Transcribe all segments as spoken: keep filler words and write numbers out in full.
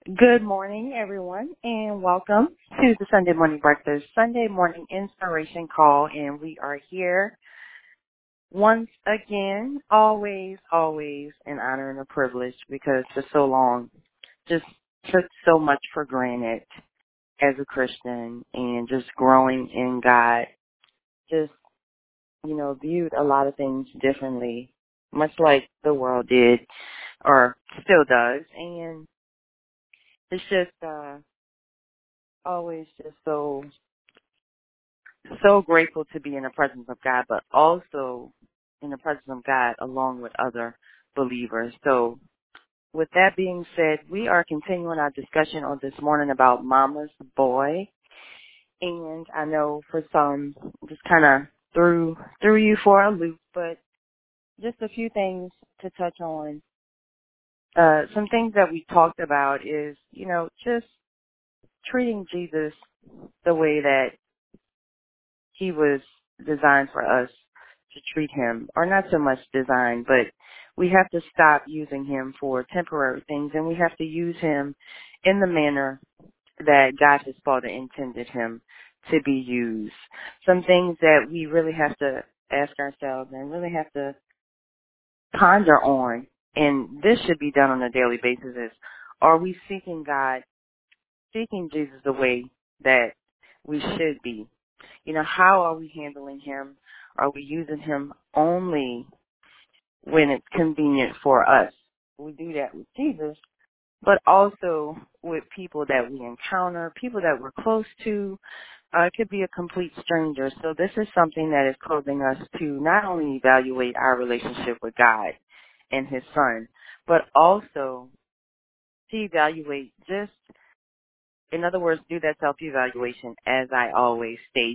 Good morning, everyone, and welcome to the Sunday Morning Breakfast, Sunday Morning Inspiration Call. And we are here once again, always, always an honor and a privilege because for so long just took so much for granted as a Christian and just growing in God, just, you know, viewed a lot of things differently, much like the world did or still does. And it's just, uh, always just so so grateful to be in the presence of God, but also in the presence of God along with other believers. So with that being said, we are continuing our discussion on this morning about Mama's Boy. And I know for some, just kind of threw, threw you for a loop, but just a few things to touch on. Uh, some things that we talked about is, you know, just treating Jesus the way that he was designed for us to treat him, or not so much designed, but we have to stop using him for temporary things, and we have to use him in the manner that God his Father intended him to be used. Some things that we really have to ask ourselves and really have to ponder on, and this should be done on a daily basis, is are we seeking God, seeking Jesus the way that we should be? You know, how are we handling him? Are we using him only when it's convenient for us? We do that with Jesus, but also with people that we encounter, people that we're close to. Uh, it could be a complete stranger. So this is something that is causing us to not only evaluate our relationship with God and his son, but also to evaluate just, in other words, do that self-evaluation, as I always state.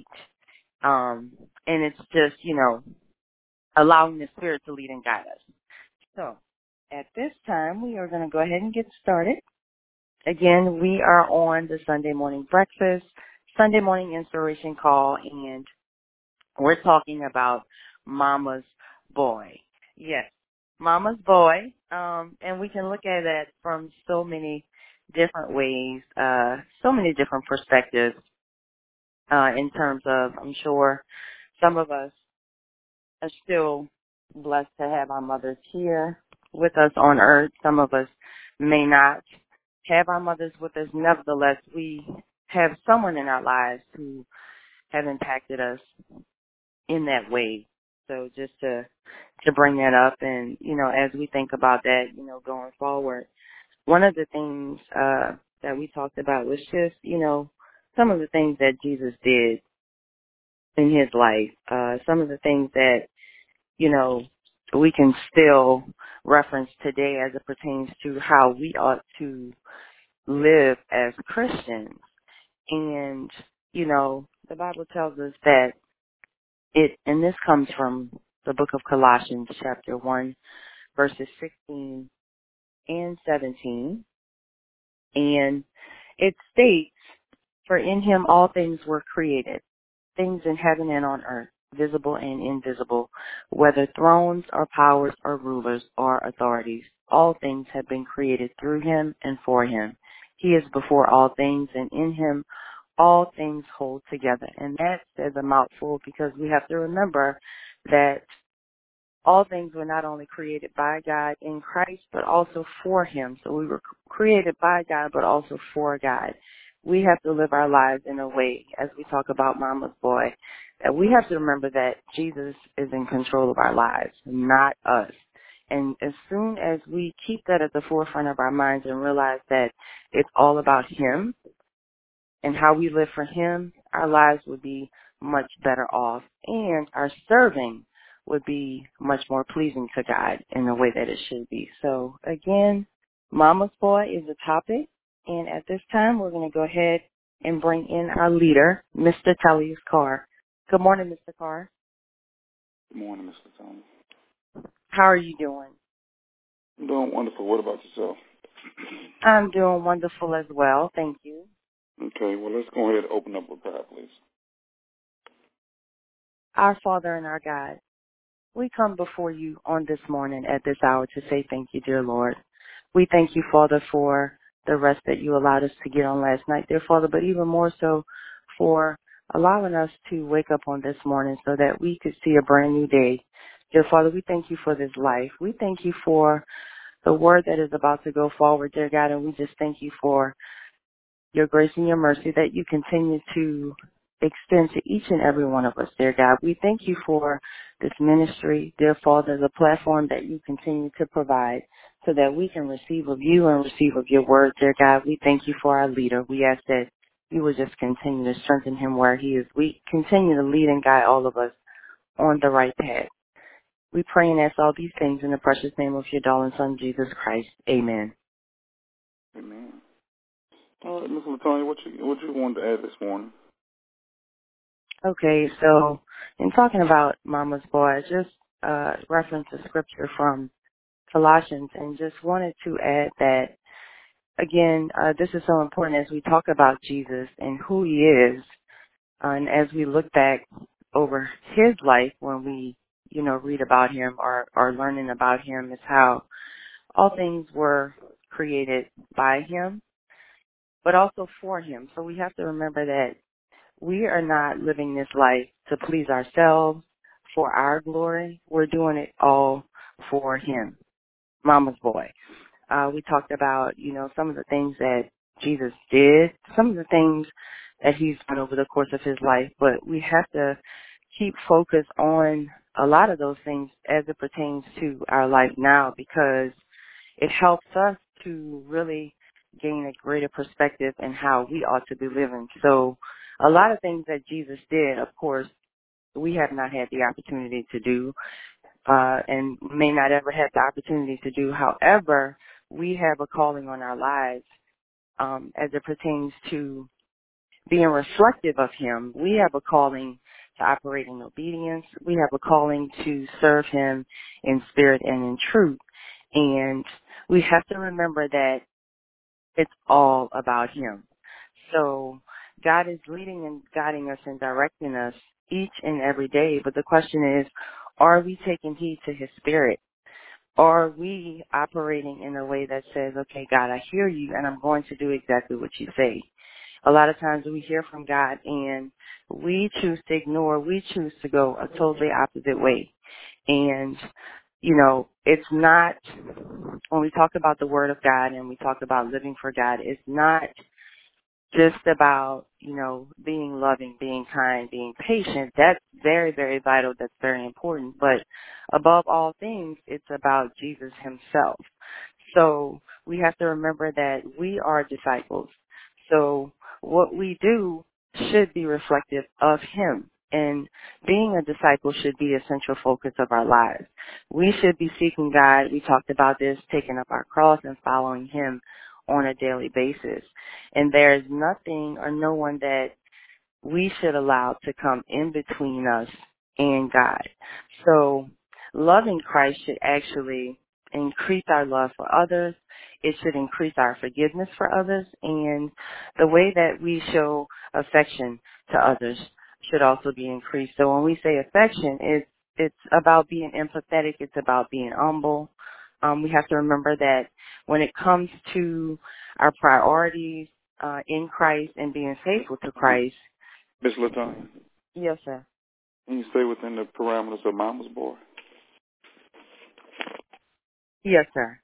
Um, and it's just, you know, allowing the Spirit to lead and guide us. So, at this time, we are going to go ahead and get started. Again, we are on the Sunday morning breakfast, Sunday morning inspiration call, and we're talking about Mama's Boy. Yes, Mama's Boy, um, and we can look at that from so many different ways, uh, so many different perspectives, uh, in terms of, I'm sure some of us are still blessed to have our mothers here with us on earth. Some of us may not have our mothers with us. Nevertheless, we have someone in our lives who have impacted us in that way. So just to to bring that up, and you know, as we think about that, you know, going forward, one of the things uh, that we talked about was just, you know, some of the things that Jesus did in his life, uh, some of the things that, you know, we can still reference today as it pertains to how we ought to live as Christians. And, you know, the Bible tells us that it, and this comes from the book of Colossians chapter one, verses sixteen and seventeen. And it states, "For in him all things were created, things in heaven and on earth, visible and invisible, whether thrones or powers or rulers or authorities. All things have been created through him and for him. He is before all things, and in him all things hold together." And that says a mouthful, because we have to remember that all things were not only created by God in Christ, but also for him. So we were created by God, but also for God. We have to live our lives in a way, as we talk about Mama's Boy, that we have to remember that Jesus is in control of our lives, not us. And as soon as we keep that at the forefront of our minds and realize that it's all about him and how we live for him, our lives would be much better off, and our serving would be much more pleasing to God in the way that it should be. So again, Mama's Boy is a topic, and at this time we're going to go ahead and bring in our leader, Mister Tellius Carr. Good morning, Mister Carr. Good morning, Mister Tony. How are you doing? I'm doing wonderful. What about yourself? I'm doing wonderful as well. Thank you. Okay, well, let's go ahead and open up with prayer, please. Our Father and our God, we come before you on this morning at this hour to say thank you, dear Lord. We thank you, Father, for the rest that you allowed us to get on last night, dear Father, but even more so for allowing us to wake up on this morning so that we could see a brand new day. Dear Father, we thank you for this life. We thank you for the word that is about to go forward, dear God, and we just thank you for your grace and your mercy that you continue to extend to each and every one of us, dear God. We thank you for this ministry, dear Father, the platform that you continue to provide so that we can receive of you and receive of your word, dear God. We thank you for our leader. We ask that you will just continue to strengthen him where he is. We continue to lead and guide all of us on the right path. We pray and ask all these things in the precious name of your darling Son, Jesus Christ. Amen. Amen. All right, Miss Latonya, what you what you wanted to add this morning? Okay, so in talking about Mama's Boy, I just uh, referenced a scripture from Colossians and just wanted to add that, again, uh, this is so important as we talk about Jesus and who he is, uh, and as we look back over his life when we, you know, read about him or are learning about him, is how all things were created by him, but also for him. So we have to remember that we are not living this life to please ourselves, for our glory. We're doing it all for him, Mama's Boy. Uh, we talked about, you know, some of the things that Jesus did, some of the things that he's done over the course of his life, but we have to keep focus on a lot of those things as it pertains to our life now, because it helps us to really gain a greater perspective in how we ought to be living. So a lot of things that Jesus did, of course, we have not had the opportunity to do, uh, and may not ever have the opportunity to do. However, we have a calling on our lives um, as it pertains to being reflective of him. We have a calling to operate in obedience. We have a calling to serve him in spirit and in truth. And we have to remember that it's all about him. So God is leading and guiding us and directing us each and every day. But the question is, are we taking heed to his spirit? Are we operating in a way that says, okay, God, I hear you and I'm going to do exactly what you say? A lot of times we hear from God and we choose to ignore, we choose to go a totally opposite way. And, you know, it's not, when we talk about the Word of God and we talk about living for God, it's not just about, you know, being loving, being kind, being patient. That's very, very vital. That's very important. But above all things, it's about Jesus himself. So we have to remember that we are disciples. So what we do should be reflective of him. And being a disciple should be a central focus of our lives. We should be seeking God. We talked about this, taking up our cross and following him on a daily basis. And there is nothing or no one that we should allow to come in between us and God. So loving Christ should actually increase our love for others. It should increase our forgiveness for others. And the way that we show affection to others should also be increased. So when we say affection, it's, it's about being empathetic. It's about being humble. Um, we have to remember that when it comes to our priorities uh, in Christ and being faithful to Christ. Miss Latonya? Yes, sir. Can you stay within the parameters of Mama's Boy? Yes, sir.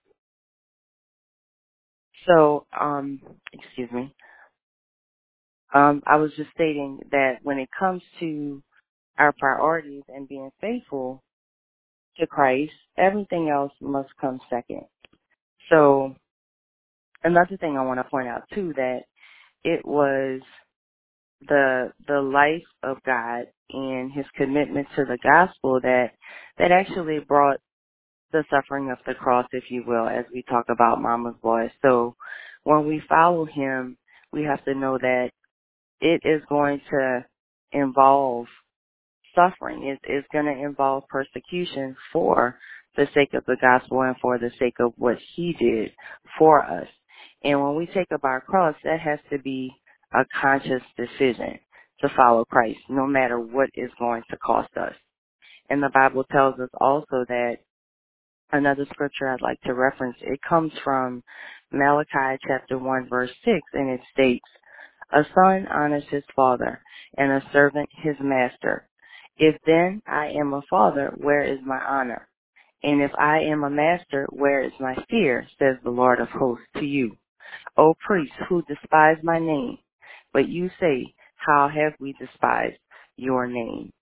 So, um, excuse me. Um, I was just stating that when it comes to our priorities and being faithful to Christ, everything else must come second. So, another thing I want to point out too, that it was the the life of God and his commitment to the gospel that that actually brought the suffering of the cross, if you will, as we talk about Mama's Boy. So when we follow him, we have to know that it is going to involve suffering. It is going to involve persecution for the sake of the gospel and for the sake of what he did for us. And when we take up our cross, that has to be a conscious decision to follow Christ, no matter what is going to cost us. And the Bible tells us also that another scripture I'd like to reference, it comes from Malachi chapter one verse six, and it states, "A son honors his father, and a servant his master. If then I am a father, where is my honor? And if I am a master, where is my fear, says the Lord of hosts to you, O priests who despise my name. But you say, how have we despised your name?"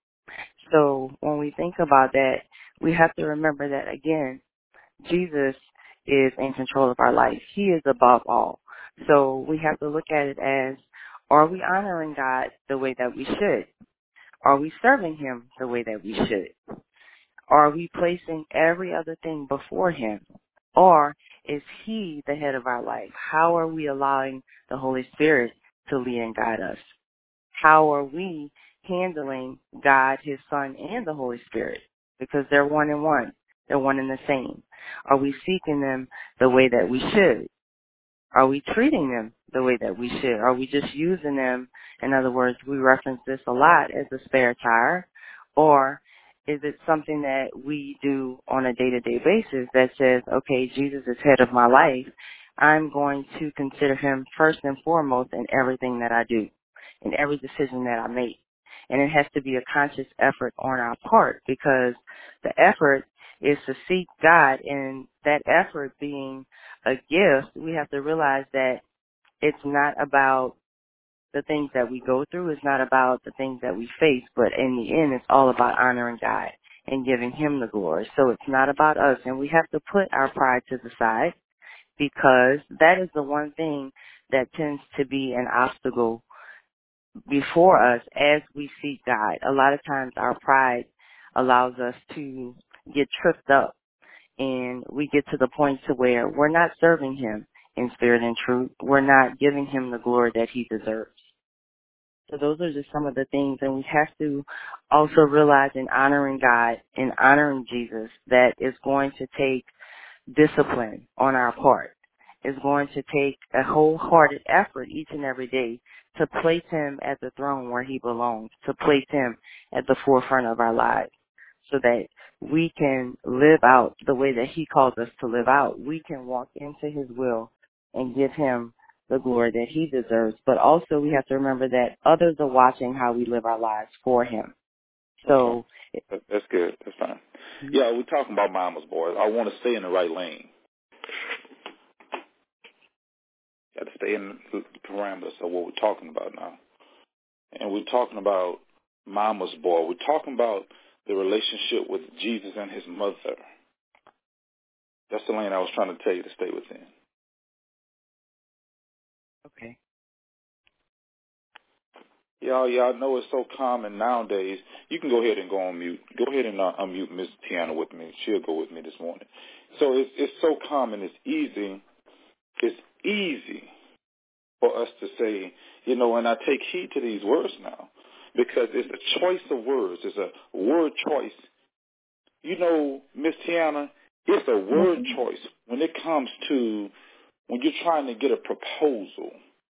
So when we think about that, we have to remember that, again, Jesus is in control of our life. He is above all. So we have to look at it as, are we honoring God the way that we should? Are we serving him the way that we should? Are we placing every other thing before him? Or is he the head of our life? How are we allowing the Holy Spirit to lead and guide us? How are we handling God, his Son, and the Holy Spirit? Because they're one and one. They're one and the same. Are we seeking them the way that we should? Are we treating them the way that we should? Are we just using them? In other words, we reference this a lot as a spare tire. Or is it something that we do on a day-to-day basis that says, okay, Jesus is head of my life. I'm going to consider him first and foremost in everything that I do, in every decision that I make. And it has to be a conscious effort on our part, because the effort is to seek God, and that effort being a gift, we have to realize that it's not about the things that we go through. It's not about the things that we face, but in the end, it's all about honoring God and giving him the glory. So it's not about us, and we have to put our pride to the side, because that is the one thing that tends to be an obstacle before us as we seek God. A lot of times our pride allows us to get tripped up, and we get to the point to where we're not serving him in spirit and truth. We're not giving him the glory that he deserves. So those are just some of the things, and we have to also realize in honoring God and honoring Jesus that it's going to take discipline on our part. It's going to take a wholehearted effort each and every day to place him at the throne where he belongs, to place him at the forefront of our lives, so that we can live out the way that he calls us to live out. We can walk into his will and give him the glory that he deserves. But also we have to remember that others are watching how we live our lives for him. So okay. That's good. That's fine. Yeah, we're talking about mama's boys. I want to stay in the right lane. Got to stay in the parameters of what we're talking about now. And we're talking about mama's boy. We're talking about the relationship with Jesus and his mother. That's the lane I was trying to tell you to stay within. Okay. Y'all, y'all know it's so common nowadays. You can go ahead and go on mute. Go ahead and uh, unmute Miss Tiana with me. She'll go with me this morning. So it's it's so common. It's easy. It's easy for us to say, you know, and I take heed to these words now, because it's a choice of words. It's a word choice. You know, Miss Tiana, it's a word mm-hmm. choice when it comes to when you're trying to get a proposal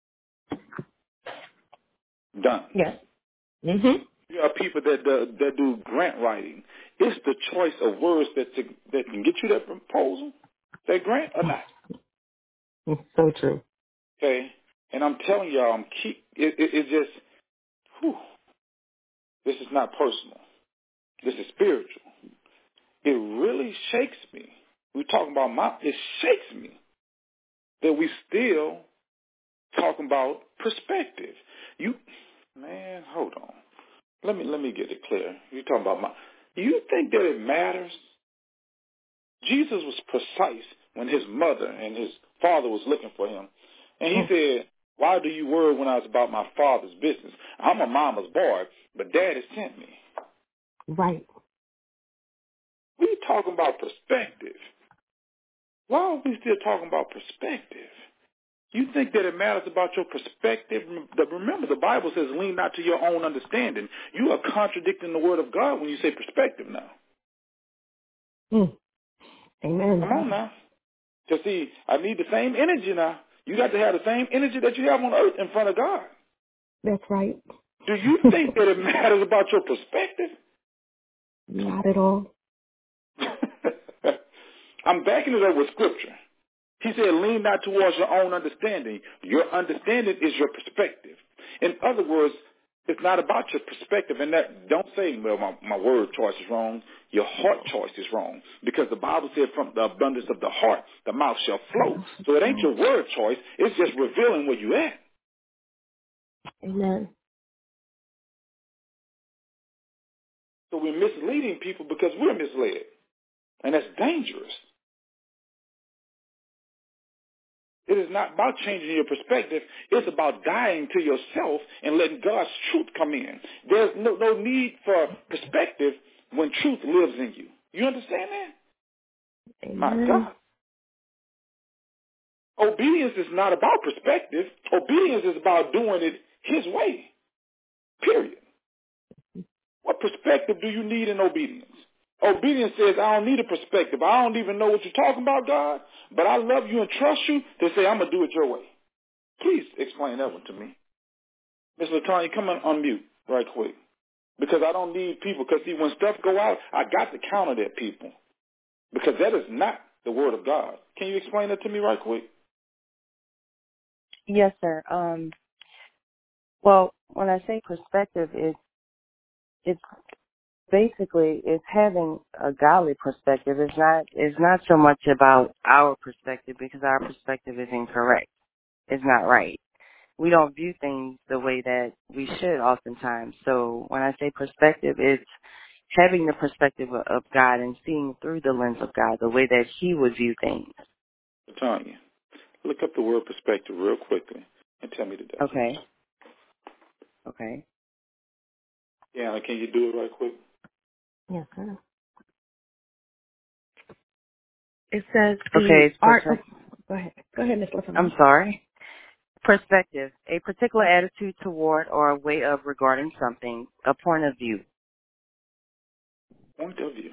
done. Yes. Mm-hmm. You have people that do, that do grant writing. It's the choice of words that to, that can get you that proposal, that grant or not. It's so true. Okay, and I'm telling y'all, I'm keep it. It, it just, whew, this is not personal. This is spiritual. It really shakes me. We're talking about my. It shakes me that we still talking about perspective. You, man, hold on. Let me let me get it clear. You're talking about my. You think that it matters? Jesus was precise when his mother and his father was looking for him, and he said, "Why do you worry when I was about my father's business? I'm a mama's boy, but Daddy sent me." Right. We talking about perspective. Why are we still talking about perspective? You think that it matters about your perspective? Remember, the Bible says, lean not to your own understanding. You are contradicting the word of God when you say perspective now. Mm. Amen. Come on now. Because, see, I need the same energy now. You got to have the same energy that you have on earth in front of God. That's right. Do you think that it matters about your perspective? Not at all. I'm backing it up with scripture. He said, lean not towards your own understanding. Your understanding is your perspective. In other words, it's not about your perspective. And that, don't say, well, my, my word choice is wrong. Your heart choice is wrong. Because the Bible said from the abundance of the heart, the mouth shall flow. So it ain't your word choice. It's just revealing where you at. Amen. So we're misleading people because we're misled. And that's dangerous. It is not about changing your perspective. It's about dying to yourself and letting God's truth come in. There's no, no need for perspective when truth lives in you. You understand that? Amen. My God. Obedience is not about perspective. Obedience is about doing it His way. Period. What perspective do you need in obedience? Obedience says, I don't need a perspective. I don't even know what you're talking about, God, but I love you and trust you to say, I'm going to do it your way. Please explain that one to me. Miss LaTanya, come on unmute right quick. Because I don't need people. Because, see, when stuff go out, I got to counter that, people. Because that is not the word of God. Can you explain that to me right quick? Yes, sir. Um, well, when I say perspective, it's, it's basically it's having a godly perspective. It's not, it's not so much about our perspective because our perspective is incorrect. It's not right. We don't view things the way that we should oftentimes. So when I say perspective, it's having the perspective of God and seeing through the lens of God, the way that He would view things. LaTanya, look up the word perspective real quickly and tell me the definition. Okay. Okay. Yeah, can you do it right quick? Yes, sir. It says the okay, it's art of... perspective. Go ahead. Go ahead, Miss LaTanya. I'm sorry. Perspective, a particular attitude toward or a way of regarding something, a point of view. Point of view.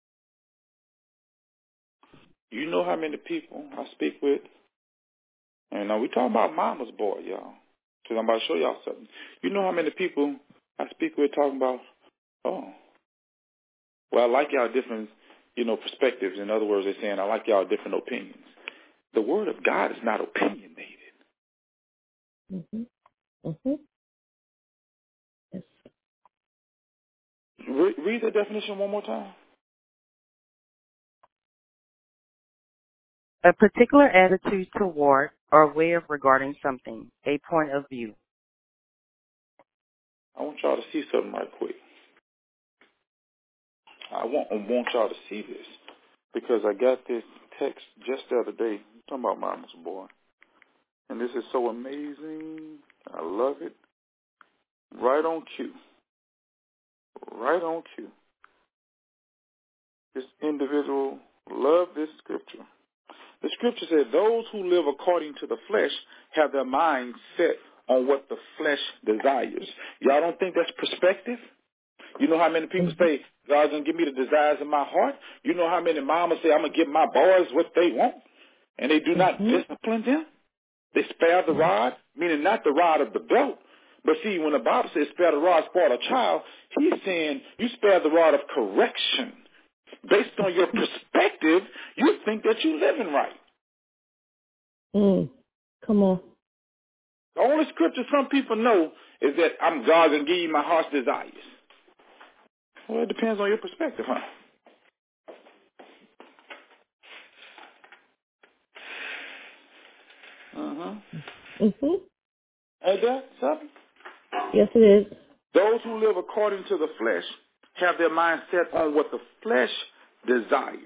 You know how many people I speak with? And now we talking about mama's boy, y'all. Because I'm about to show y'all something. You know how many people I speak with talking about, oh, well, I like y'all different, you know, perspectives. In other words, they're saying, I like y'all different opinions. The word of God is not opinionated. Mm-hmm. Mm-hmm. Yes. Re- read the definition one more time. A particular attitude toward or way of regarding something, a point of view. I want y'all to see something right quick. I want, I want y'all to see this because I got this text just the other day talking about mama's boy. And this is so amazing. I love it. Right on cue. Right on cue. This individual loved this scripture. The scripture said, those who live according to the flesh have their mind set on what the flesh desires. Y'all don't think that's perspective? You know how many people Mm-hmm. say, God's going to give me the desires of my heart? You know how many mamas say, I'm going to give my boys what they want? And they do not Mm-hmm. discipline them? They spare the rod, meaning not the rod of the belt. But see, when the Bible says spare the rod, spoil a child, he's saying you spare the rod of correction. Based on your perspective, you think that you're living right. Mm. Come on. The only scripture some people know is that I'm God and give you my heart's desires. Well, it depends on your perspective, huh? Uh-huh. Mm-hmm. Ain't that something? Yes, it is. Those who live according to the flesh have their mind set on what the flesh desires.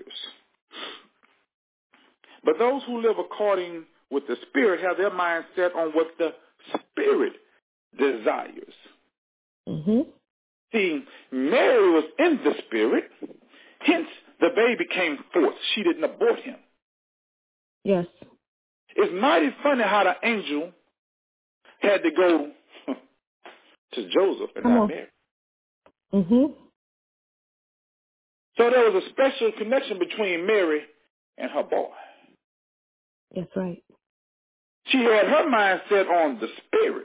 But those who live according with the Spirit have their mind set on what the Spirit desires. Mm-hmm. See, Mary was in the Spirit, hence the baby came forth. She didn't abort him. Yes. It's mighty funny how the angel had to go to Joseph and Come not on. Mary. Mm-hmm. So there was a special connection between Mary and her boy. That's right. She had her mind set on the Spirit.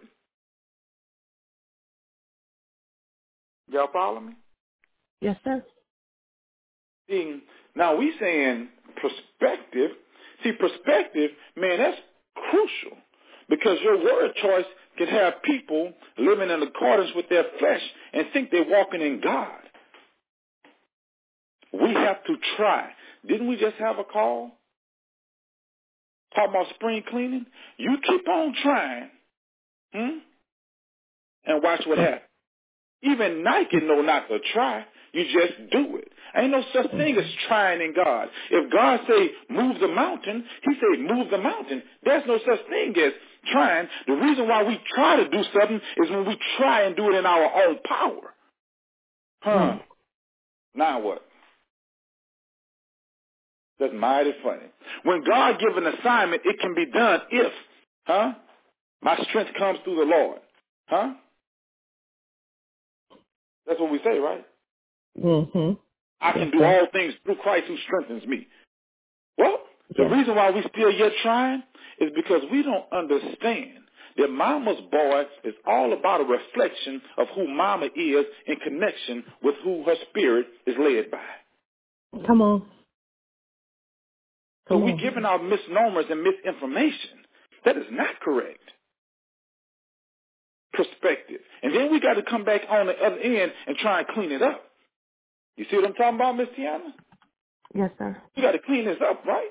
Y'all follow me? Yes, sir. See, now we saying perspective. See, perspective, man, that's crucial because your word choice can have people living in accordance with their flesh and think they're walking in God. We have to try. Didn't we just have a call? Talk about spring cleaning? You keep on trying, hmm? And watch what happens. Even Nike know not to try. You just do it. Ain't no such thing as trying in God. If God say move the mountain, he say move the mountain. There's no such thing as trying. The reason why we try to do something is when we try and do it in our own power. Huh. Mm. Now what? That's mighty funny. When God gives an assignment, it can be done if, huh? My strength comes through the Lord. Huh? That's what we say, right? Mm-hmm. I can do all things through Christ who strengthens me. Well, the yes. reason why we still yet trying is because we don't understand that mama's boy is all about a reflection of who mama is in connection with who her spirit is led by. Come on. So we're giving out misnomers and misinformation. That is not correct. Perspective. And then we got to come back on the other end and try and clean it up. You see what I'm talking about, Miss Tiana? Yes, sir. We got to clean this up, right?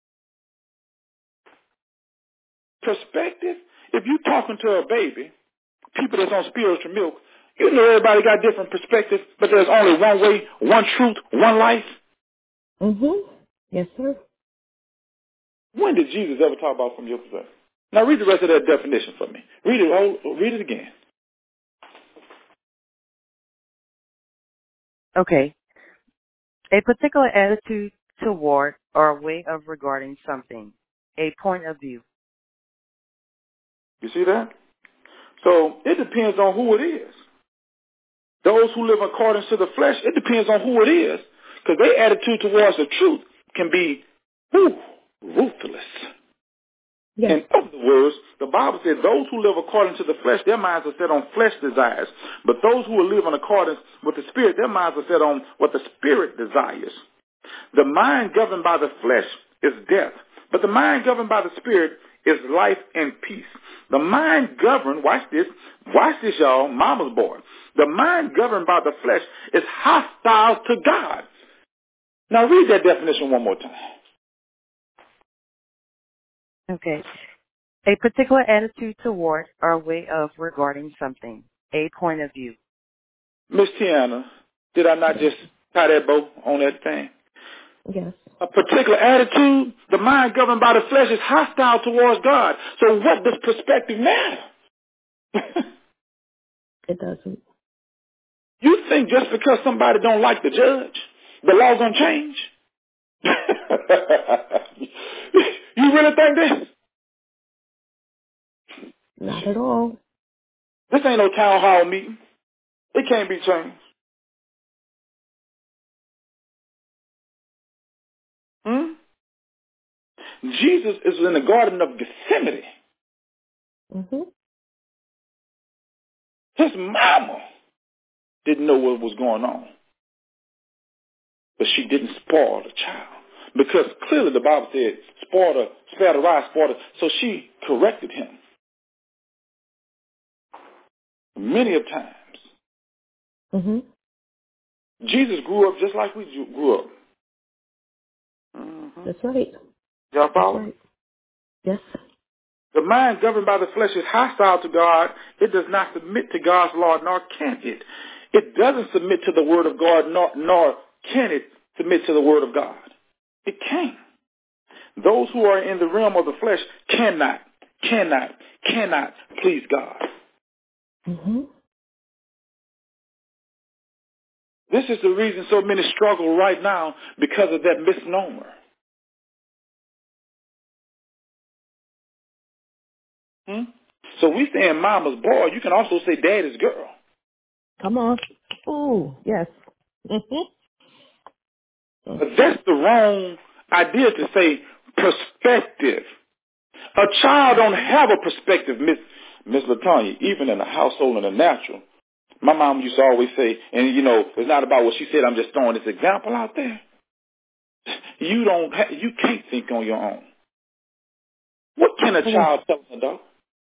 Perspective. If you're talking to a baby, people that's on spiritual milk, you know everybody got different perspectives, but there's only one way, one truth, one life. Mm-hmm. Yes, sir. When did Jesus ever talk about from your perspective? Now read the rest of that definition for me. Read it. Oh, read it again. Okay. A particular attitude toward or a way of regarding something. A point of view. You see that? So it depends on who it is. Those who live according to the flesh, it depends on who it is. Because their attitude towards the truth can be whew, ruthless. Yes. In other words, the Bible says those who live according to the flesh, their minds are set on flesh desires. But those who will live in accordance with the Spirit, their minds are set on what the Spirit desires. The mind governed by the flesh is death. But the mind governed by the Spirit is life and peace. The mind governed, watch this, watch this, y'all, mama's boy. The mind governed by the flesh is hostile to God. Now read that definition one more time. Okay. A particular attitude toward or way of regarding something. A point of view. Miss Tiana, did I not just tie that bow on that thing? Yes. A particular attitude, the mind governed by the flesh is hostile towards God. So what does perspective matter? It doesn't. You think just because somebody don't like the judge, the law's gonna change? You really think this? Not at all. This ain't no town hall meeting. It can't be changed. Hmm? Jesus is in the Garden of Gethsemane. Mm-hmm. His mama didn't know what was going on. But she didn't spoil the child. Because clearly the Bible said, spoil the, spare the rod, spoil the, so she corrected him. Many of times. Mm-hmm. Jesus grew up just like we grew up. Mm-hmm. That's right. Y'all follow? That's right. Yes. The mind governed by the flesh is hostile to God. It does not submit to God's law, nor can it. It doesn't submit to the word of God, nor, nor can it submit to the word of God. It can't. Those who are in the realm of the flesh cannot, cannot, cannot please God. Mm-hmm. This is the reason so many struggle right now, because of that misnomer. Hmm? So we saying mama's boy, you can also say daddy's girl. Come on. Oh, yes. Mm-hmm. But that's the wrong idea to say perspective. A child don't have a perspective, Miss Miss LaTanya, even in the household in the natural. My mom used to always say, and you know, it's not about what she said, I'm just throwing this example out there. You don't ha- you can't think on your own. can a child tell an adult?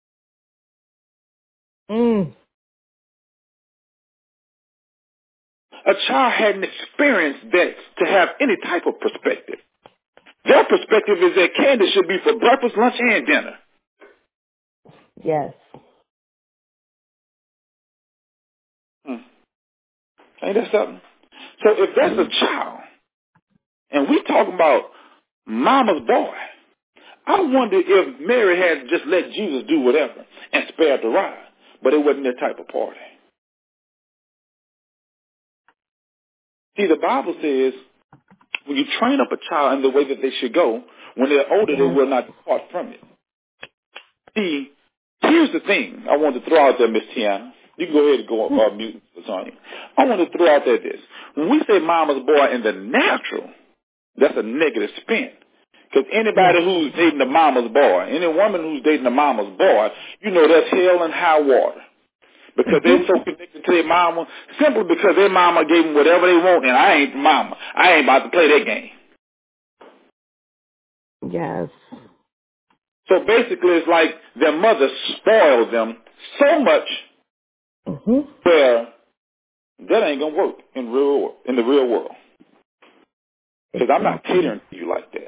Mm. A child hadn't experienced that to have any type of perspective. Their perspective is that candy should be for breakfast, lunch, and dinner. Yes. Hmm. Ain't that something? So if that's a child, and we talking about mama's boy, I wonder if Mary had just let Jesus do whatever and spared the rod, but it wasn't that type of party. See, the Bible says when you train up a child in the way that they should go, when they're older, Yes. they will not depart from it. See, here's the thing I want to throw out there, Miss Tiana. You can go ahead and go uh, mute, Sonia. I want to throw out there this. When we say mama's boy in the natural, that's a negative spin. Because anybody Yes. who's dating a mama's boy, any woman who's dating a mama's boy, you know that's hell and high water. Because Mm-hmm. they're so connected to their mama, simply because their mama gave them whatever they want, and I ain't the mama. I ain't about to play that game. Yes. So basically, it's like their mother spoiled them so much Mm-hmm. where that ain't gonna work in real in the real world. Because I'm not Exactly. catering to you like that.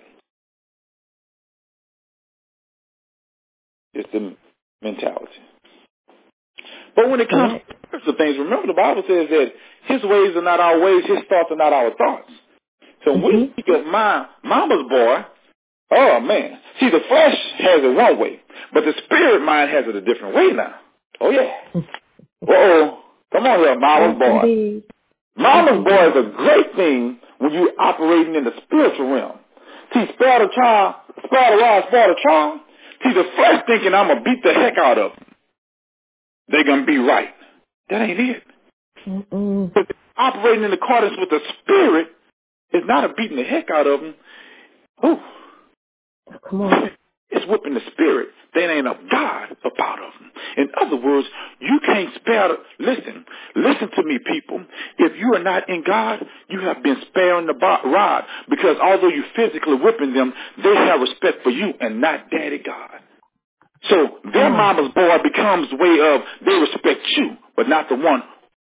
It's the mentality. But when it comes Correct. to spiritual things, remember the Bible says that His ways are not our ways, His thoughts are not our thoughts. So when we Mm-hmm. speak of my mama's boy, oh man, see the flesh has it one way, but the spirit mind has it a different way now. Oh yeah. Uh-oh. Come on here, mama's Yes, boy. indeed. Mama's Yes, boy is a great thing when you're operating in the spiritual realm. See, spare the child, spare the rod, spare the child. See, the flesh thinking I'm going to beat the heck out of them. They're going to be right. That ain't it. Mm-mm. But operating in accordance with the spirit is not a beating the heck out of them. Ooh. Come on. It's whipping the spirit. They ain't of God about of them. In other words, you can't spare. Listen, listen to me, people. If you are not in God, you have been sparing the rod, because although you physically whipping them, they have respect for you and not Daddy God. So their Mm. mama's boy becomes the way of they respect you, but not the one.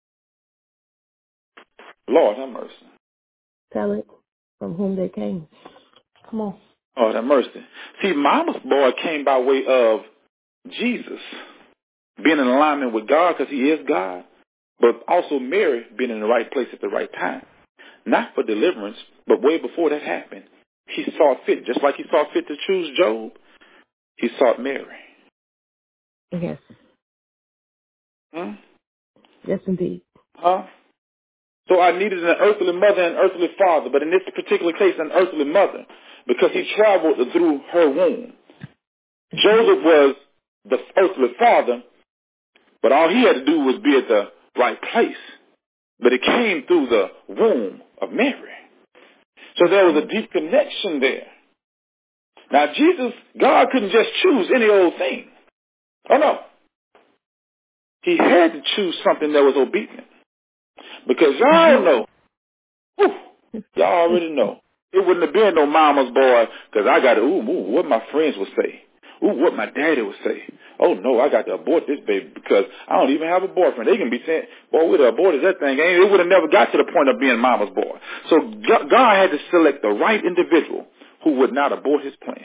Lord have mercy. Tell it from whom they came. Come on. Lord have mercy. See, mama's boy came by way of Jesus being in alignment with God, because He is God, but also Mary being in the right place at the right time. Not for deliverance, but way before that happened, He saw fit, just like He saw fit to choose Job, He sought Mary. Yes. Hmm? Yes, indeed. Huh? So I needed an earthly mother and earthly father, but in this particular case, an earthly mother, because he traveled through her womb. Joseph was the earthly father, but all he had to do was be at the right place. But it came through the womb of Mary. So there was a deep connection there. Now Jesus, God couldn't just choose any old thing. Oh no. He had to choose something that was obedient. Because y'all know, whew, y'all already know, it wouldn't have been no mama's boy, because I got to, ooh, ooh, what my friends would say. Ooh, what my daddy would say. Oh no, I got to abort this baby because I don't even have a boyfriend. They can be saying, boy, we'd have aborted that thing. It would have never got to the point of being mama's boy. So God had to select the right individual who would not abort His plan.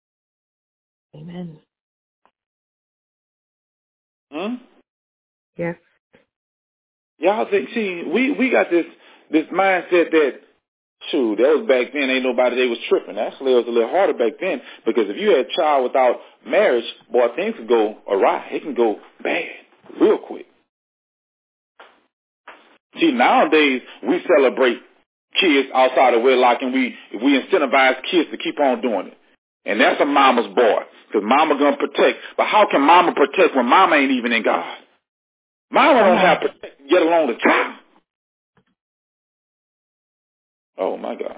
Amen. Hmm? Yes. Y'all think, see, we, we got this, this mindset that, shoot, that was back then, ain't nobody, they was tripping. Actually, it was a little harder back then, because if you had a child without marriage, boy, things could go awry. It can go bad real quick. See, nowadays, we celebrate kids outside of wedlock, and we, we incentivize kids to keep on doing it. And that's a mama's boy, because mama gonna protect. But how can mama protect when mama ain't even in God? Mama don't have to protect, get along the child. Oh, my God.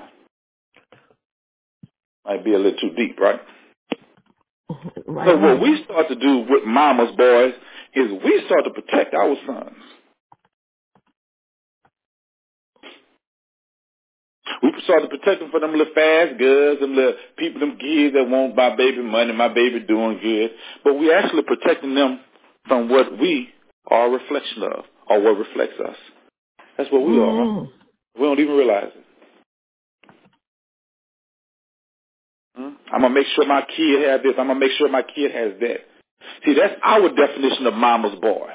Might be a little too deep, right? Right. So what we start to do with mama's boys is we start to protect our sons. We started to protect them for them little fast girls, them little people, them kids that want my baby money, my baby doing good. But we actually protecting them from what we are a reflection of, or what reflects us. That's what we mm. are. Right? We don't even realize it. Hmm? I'm going to make sure my kid has this. I'm going to make sure my kid has that. See, that's our definition of mama's boy.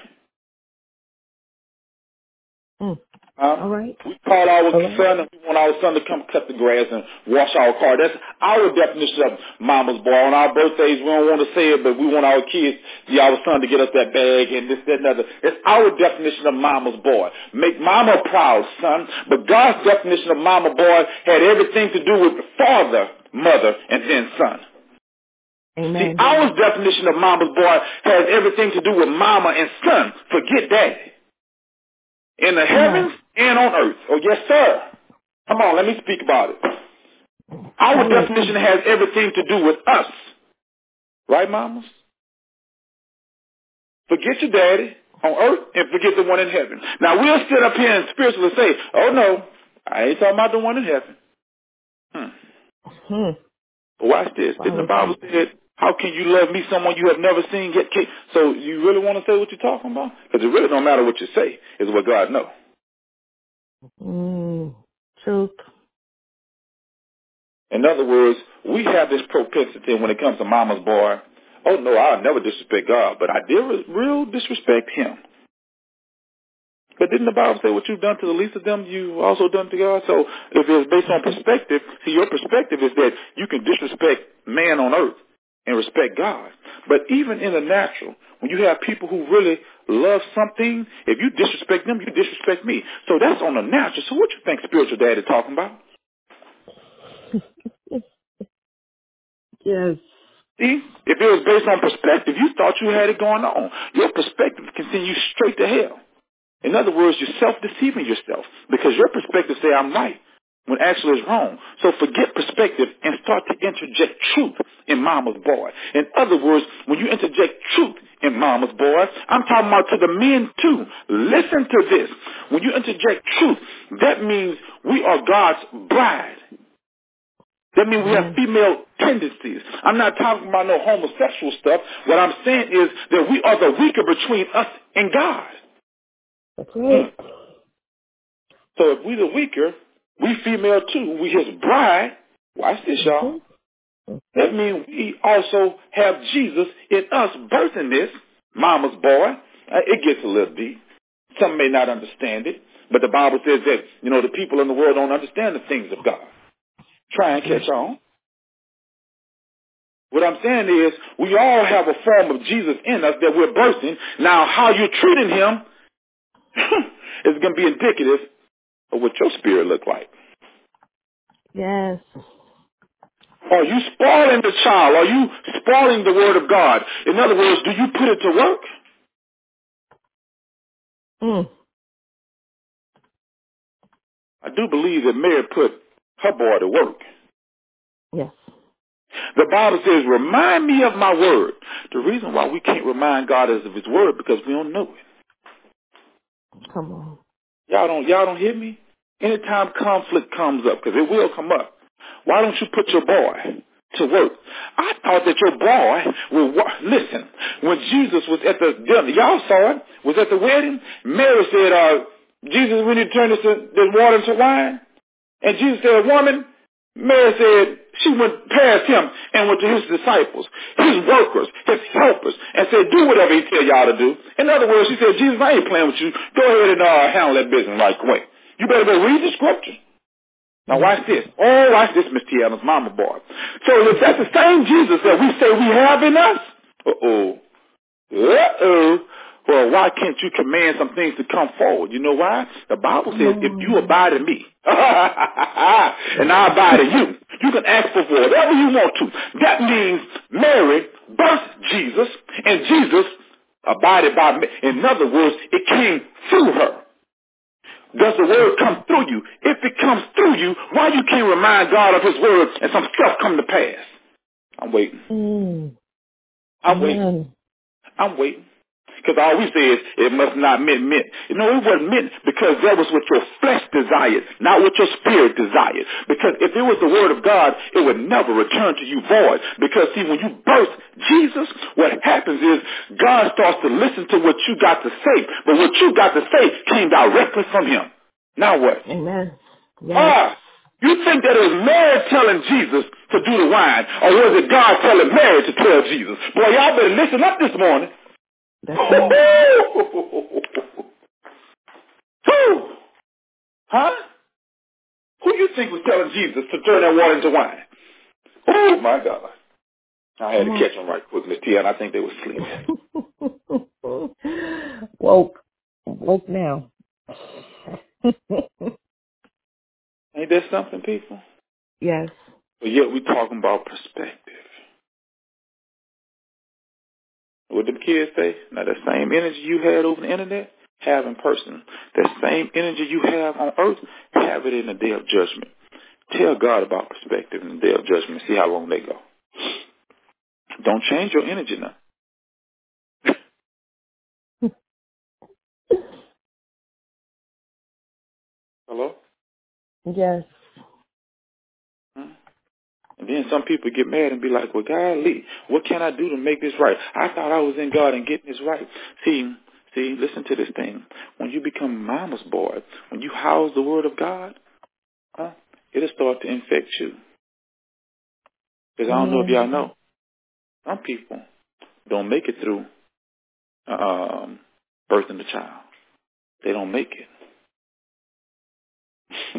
Mm. Uh, All right. We call our All son right. and we want our son to come cut the grass and wash our car. That's our definition of mama's boy. On our birthdays, we don't want to say it, but we want our kids, yeah, our son to get us that bag and this, that, and other. It's our definition of mama's boy. Make mama proud, son. But God's definition of mama boy had everything to do with father, mother, and then son. Amen. See, our definition of mama's boy has everything to do with mama and son. Forget daddy. In the heavens and on earth. Oh, yes, sir. Come on, let me speak about it. Our definition has everything to do with us. Right, mamas? Forget your daddy on earth and forget the one in heaven. Now, we'll sit up here and spiritually say, oh, no, I ain't talking about the one in heaven. Hmm. Hmm. But watch this. Didn't the Bible say, how can you love me, someone you have never seen yet? So you really want to say what you're talking about? Because it really don't matter what you say. It's what God knows. Mm, truth. In other words, we have this propensity when it comes to mama's boy. Oh, no, I'll never disrespect God, but I did real disrespect him. But didn't the Bible say what you've done to the least of them, you've also done to God? So if it's based on perspective, see, your perspective is that you can disrespect man on earth and respect God. But even in the natural, when you have people who really love something, if you disrespect them, you disrespect me. So that's on the natural. So what you think spiritual dad is talking about? Yes. See, if it was based on perspective, you thought you had it going on. Your perspective can send you straight to hell. In other words, you're self-deceiving yourself because your perspective say I'm right when actually it's wrong. So forget perspective and start to interject truth in mama's boy. In other words, when you interject truth in mama's boy, I'm talking about to the men too. Listen to this. When you interject truth, that means we are God's bride. That means we have female tendencies. I'm not talking about no homosexual stuff. What I'm saying is that we are the weaker between us and God. That's right. Mm. So if we the weaker, we female too. We his bride. Watch this, y'all. Mm-hmm. That means we also have Jesus in us birthing this mama's boy. Uh, it gets a little deep. Some may not understand it, but the Bible says that, you know, the people in the world don't understand the things of God. Try and catch on. What I'm saying is we all have a form of Jesus in us that we're birthing. Now, how you're treating him is going to be indicative of what your spirit look like. Yes. Are you spoiling the child? Are you spoiling the word of God? In other words, do you put it to work? Mm. I do believe that Mary put her boy to work. Yes. The Bible says, remind me of my word. The reason why we can't remind God of his word because we don't know it. Come on. Y'all don't, y'all don't hear me? Anytime conflict comes up, because it will come up, why don't you put your boy to work? I thought that your boy would, listen, when Jesus was at the dinner, y'all saw it, was at the wedding, Mary said, uh, Jesus, when you turn this, this water into wine? And Jesus said, woman, Mary said, she went past him and went to his disciples, his workers, his helpers, and said, do whatever he tell y'all to do. In other words, she said, Jesus, I ain't playing with you. Go ahead and uh, handle that business right quick. You better go read the scripture. Now watch this. Oh, watch this, Miss T. Adams, mama boy. So if that's the same Jesus that we say we have in us, uh-oh, uh-oh, well, why can't you command some things to come forward? You know why? The Bible says, if you abide in me, and I abide in you, you can ask for whatever you want to. That means Mary birthed Jesus, and Jesus abided by me. In other words, it came through her. Does the word come through you? If it comes through you, why you can't remind God of his word and some stuff come to pass? I'm waiting. Mm. I'm Amen. waiting. I'm waiting. because all we say is it must not meant meant. You know, it wasn't meant because that was what your flesh desired, not what your spirit desired. Because if it was the word of God, it would never return to you void. Because see, when you birth Jesus, what happens is God starts to listen to what you got to say, but what you got to say came directly from him. Now what? Amen. Yes. Ah, you think that it was Mary telling Jesus to do the wine, or was it God telling Mary to tell Jesus? Boy, y'all better listen up this morning. That's right. Who? Huh? Who you think was telling Jesus to turn that water into wine? Oh, my God. I had to catch them right quick, Miss Tia, and I think they were sleeping. Woke. Woke now. Ain't that something, people? Yes. But yet we talking about perspective. What did the kids say? Now, that same energy you had over the internet, have in person. That same energy you have on earth, have it in the day of judgment. Tell God about perspective in the day of judgment. See how long they go. Don't change your energy now. Hello? Yes. Hmm? And then some people get mad and be like, well, golly, what can I do to make this right? I thought I was in God and getting this right. See, see, listen to this thing. When you become mama's boy, when you house the word of God, huh, it'll start to infect you. Because I don't know if y'all know, some people don't make it through um, birthing the child. They don't make it.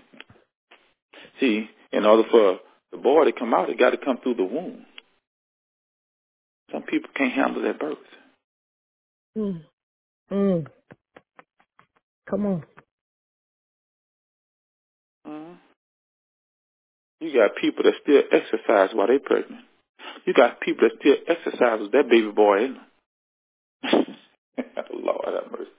See, in order for the boy to come out, it got to come through the womb. Some people can't handle that birth. Mm. Mm. Come on. Mm-hmm. You got people that still exercise while they're pregnant. You got people that still exercise with that baby boy in them. Lord have mercy.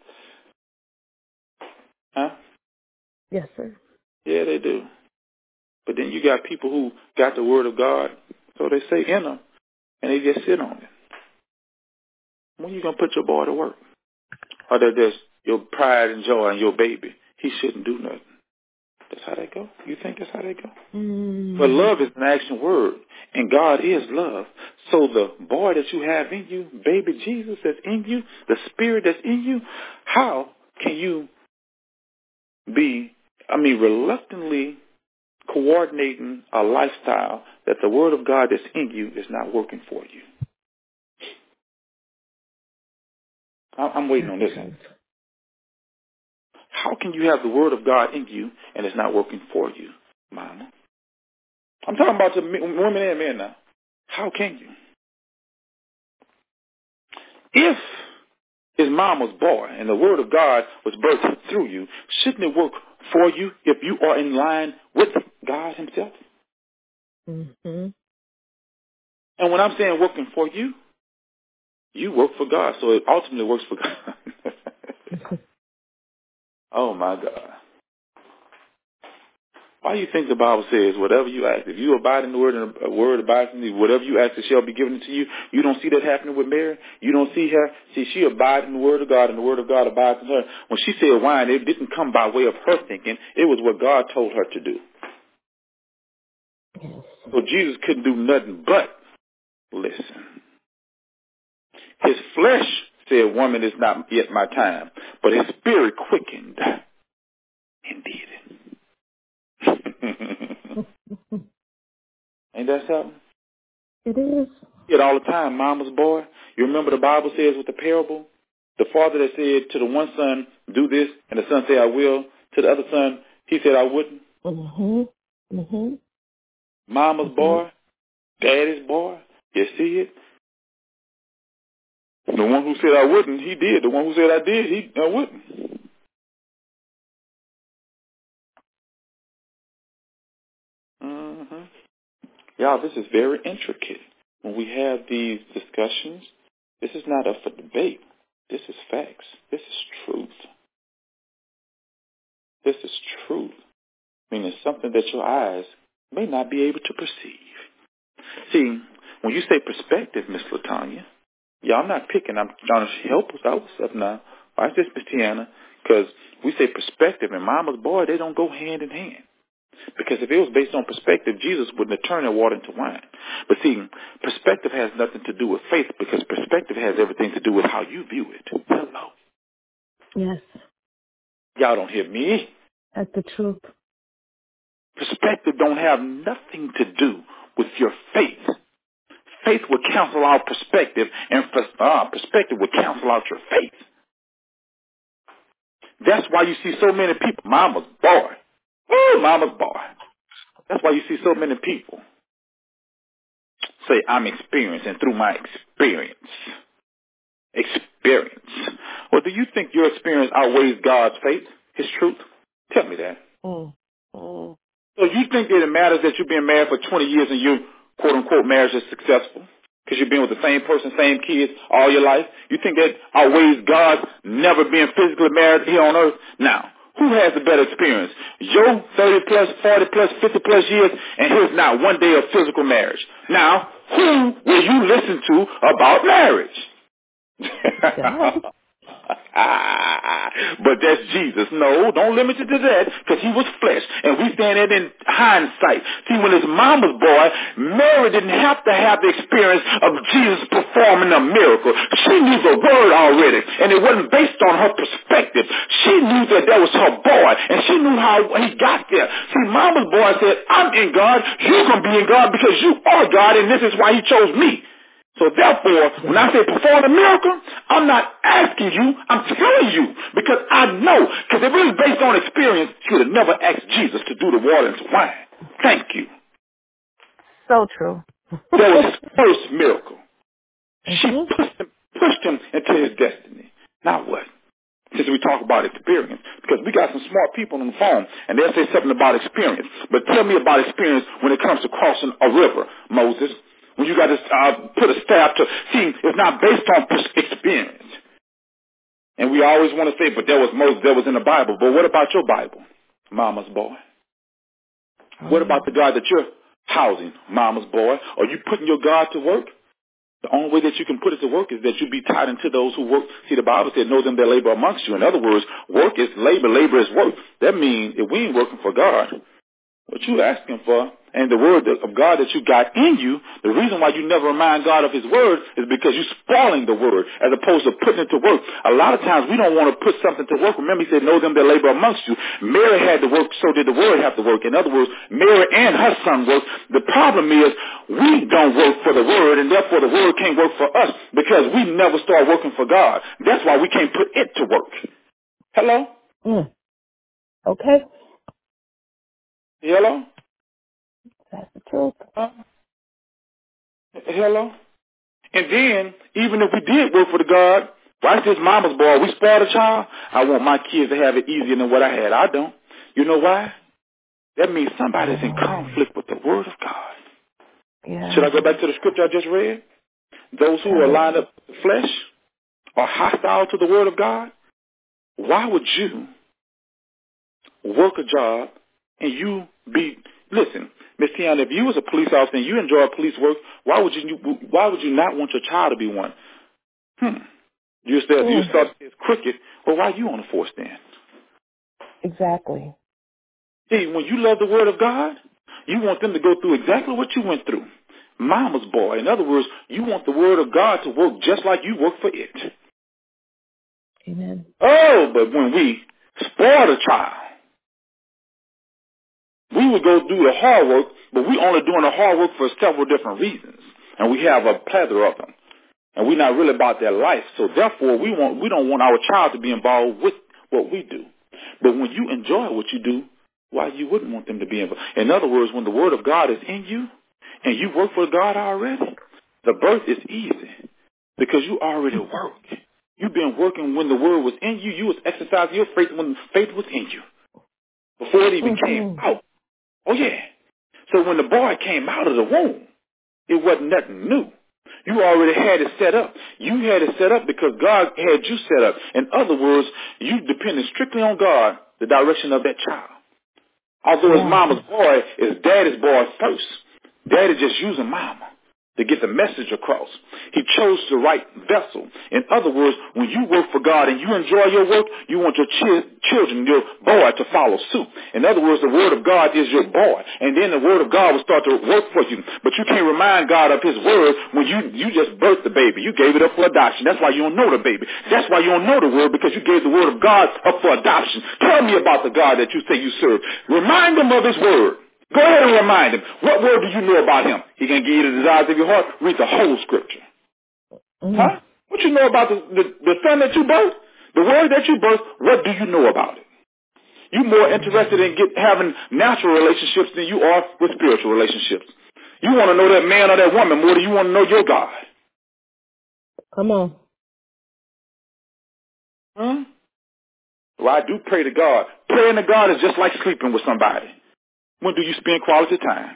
Huh? Yes, sir. Yeah, they do. But then you got people who got the word of God, so they say in them, and they just sit on it. When you going to put your boy to work? Or that there's your pride and joy and your baby. He shouldn't do nothing. That's how they go? You think that's how they go? Mm. But love is an action word, and God is love. So the boy that you have in you, baby Jesus that's in you, the spirit that's in you, how can you be, I mean, reluctantly coordinating a lifestyle that the word of God that's in you is not working for you? I'm waiting on this one. How can you have the word of God in you and it's not working for you, mama? I'm talking about the women and men now. How can you? If his mama's boy and the word of God was birthed through you, shouldn't it work for you if you are in line with God himself? Mm-hmm. And when I'm saying working for you, you work for God, so it ultimately works for God. Oh, my God. Why do you think the Bible says, whatever you ask, if you abide in the word and a word abides in you, whatever you ask, it shall be given to you? You don't see that happening with Mary? You don't see her? See, she abided in the word of God, and the word of God abides in her. When she said wine, it didn't come by way of her thinking. It was what God told her to do. So Jesus couldn't do nothing but listen. His flesh said, woman, it's not yet my time. But his spirit quickened and did it. Ain't that something? It is. It all the time, mama's boy. You remember the Bible says with the parable? The father that said to the one son, do this, and the son said, I will. To the other son, he said, I wouldn't. Mm-hmm. Mm-hmm. Mama's Mm-hmm. boy, daddy's boy. You see it? The one who said I wouldn't, he did. The one who said I did, he I wouldn't. Mm-hmm. Y'all, this is very intricate. When we have these discussions, this is not up for debate. This is facts. This is truth. This is truth. Meaning something that your eyes may not be able to perceive. See, when you say perspective, Miss LaTanya, Yeah, I'm not picking. I'm trying to help us out with stuff now. Watch this, Miss Tiana, because we say perspective and mama's boy, they don't go hand in hand. Because if it was based on perspective, Jesus wouldn't have turned that water into wine. But see, perspective has nothing to do with faith, because perspective has everything to do with how you view it. Hello. Yes. Y'all don't hear me. That's the truth. Perspective don't have nothing to do with your faith. Faith would cancel out perspective, and uh, perspective would cancel out your faith. That's why you see so many people, mama's boy. Oh, mama's boy. That's why you see so many people say, I'm experienced, and through my experience. Experience. Well, do you think your experience outweighs God's faith, his truth? Tell me that. Mm. Mm. So you think that it matters that you've been married for twenty years and your quote-unquote marriage is successful? Because you've been with the same person, same kids all your life? You think that outweighs God's never being physically married here on earth? Now, who has the better experience? Your thirty plus, forty plus, fifty plus years, and his not one day of physical marriage. Now, who will you listen to about marriage? But that's Jesus. No, don't limit it to that, because he was flesh, and we stand it in hindsight. See, when his mama's boy, Mary didn't have to have the experience of Jesus performing a miracle. She knew the word already, and it wasn't based on her perspective. She knew that that was her boy, and she knew how he got there. See, mama's boy said, I'm in God, you're going to be in God because you are God, and this is why he chose me. So therefore, when I say perform a miracle, I'm not asking you, I'm telling you, because I know, because if it was based on experience, she would have never asked Jesus to do the water into wine. Thank you. So true. That was his first miracle. Mm-hmm. She pushed him, pushed him into his destiny. Now what? Since we talk about experience, because we got some smart people on the phone, and they'll say something about experience. But tell me about experience when it comes to crossing a river, Moses. When you got to uh, put a staff to see, it's not based on experience. And we always want to say, but there was Moses, that was in the Bible. But what about your Bible, mama's boy? Mm-hmm. What about the God that you're housing, mama's boy? Are you putting your God to work? The only way that you can put it to work is that you be tied into those who work. See, the Bible said, know them that labor amongst you. In other words, work is labor, labor is work. That means if we ain't working for God, what you asking for, and the word of God that you got in you, the reason why you never remind God of his word is because you're spoiling the word as opposed to putting it to work. A lot of times we don't want to put something to work. Remember, he said, know them that labor amongst you. Mary had to work, so did the word have to work. In other words, Mary and her son worked. The problem is we don't work for the word, and therefore the word can't work for us because we never start working for God. That's why we can't put it to work. Hello? Mm. Okay. Hello? That's the truth. Uh, hello? And then, even if we did work for the God, watch this mama's boy, we spoiled a child, I want my kids to have it easier than what I had. I don't. You know why? That means somebody's in conflict with the word of God. Yeah. Should I go back to the scripture I just read? Those who are lined up with the flesh are hostile to the word of God. Why would you work a job and you be, listen, Miss Tiana, if you was a police officer and you enjoy police work, why would you why would you not want your child to be one? Hmm. You said mm. you start as crooked, well, why are you on the force then? Exactly. See, when you love the word of God, you want them to go through exactly what you went through. Mama's boy. In other words, you want the word of God to work just like you work for it. Amen. Oh, but when we spoil a child, we would go do the hard work, but we only doing the hard work for several different reasons. And we have a plethora of them. And we're not really about their life. So therefore, we want we don't want our child to be involved with what we do. But when you enjoy what you do, why you wouldn't want them to be involved? In other words, when the word of God is in you and you work for God already, the birth is easy because you already work. You've been working when the word was in you. You was exercising your faith when faith was in you before it even mm-hmm. came out. Oh, yeah. So when the boy came out of the womb, it wasn't nothing new. You already had it set up. You had it set up because God had you set up. In other words, you depended strictly on God, the direction of that child. Although yeah. his mama's boy is daddy's boy first. Daddy just using mama. to get the message across. He chose the right vessel. In other words, when you work for God and you enjoy your work, you want your ch- children, your boy, to follow suit. In other words, the word of God is your boy, and then the word of God will start to work for you. But you can't remind God of his word when you, you just birthed the baby. You gave it up for adoption. That's why you don't know the baby. That's why you don't know the word, because you gave the word of God up for adoption. Tell me about the God that you say you serve. Remind him of his word. Go ahead and remind him. What word do you know about him? He can give you the desires of your heart. Read the whole scripture. Mm. Huh? What you know about the, the, the son that you birthed? The word that you birthed, what do you know about it? You're more interested in get, having natural relationships than you are with spiritual relationships. You want to know that man or that woman more than you want to know your God. Come on. Hmm? Well, I do pray to God. Praying to God is just like sleeping with somebody. When do you spend quality time?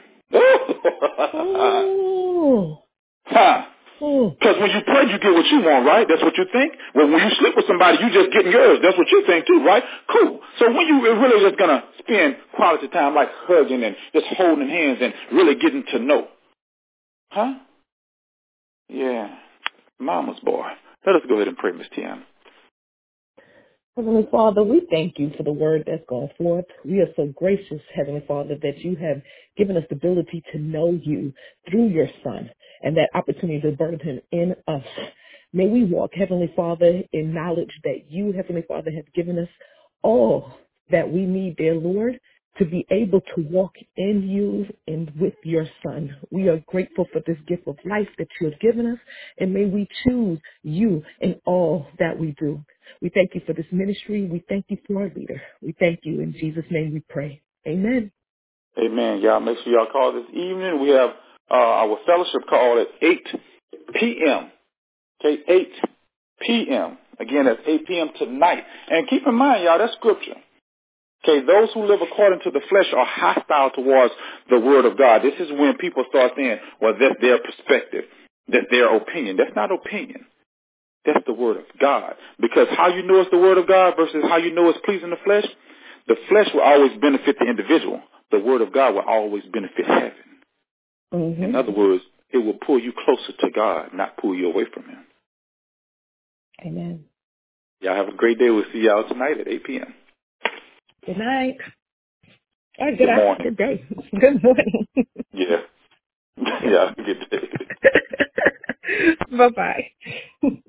Oh. Huh? Because when you pray, you get what you want, right? That's what you think. Well, when you sleep with somebody, you just getting yours. That's what you think too, right? Cool. So when you really just going to spend quality time like hugging and just holding hands and really getting to know. Huh? Yeah. Mama's boy. Let us go ahead and pray, Miss Tiana. Heavenly Father, we thank you for the word that's gone forth. We are so gracious, Heavenly Father, that you have given us the ability to know you through your Son and that opportunity to birth him in us. May we walk, Heavenly Father, in knowledge that you, Heavenly Father, have given us all that we need, dear Lord, to be able to walk in you and with your Son. We are grateful for this gift of life that you have given us, and may we choose you in all that we do. We thank you for this ministry. We thank you for our leader. We thank you. In Jesus' name we pray. Amen. Amen. Y'all make sure y'all call this evening. We have uh, our fellowship call at eight p.m. Okay, eight p.m. Again, that's eight p.m. tonight. And keep in mind, y'all, that's scripture. Okay, those who live according to the flesh are hostile towards the word of God. This is when people start saying, well, that's their perspective. That's their opinion. That's not opinion. That's the word of God. Because how you know it's the word of God versus how you know it's pleasing the flesh, the flesh will always benefit the individual. The word of God will always benefit heaven. Mm-hmm. In other words, it will pull you closer to God, not pull you away from him. Amen. Y'all have a great day. We'll see y'all tonight at eight p.m. Good night. Or good, good after, morning. Good day. Good morning. Yeah. Yeah, good day. Bye-bye.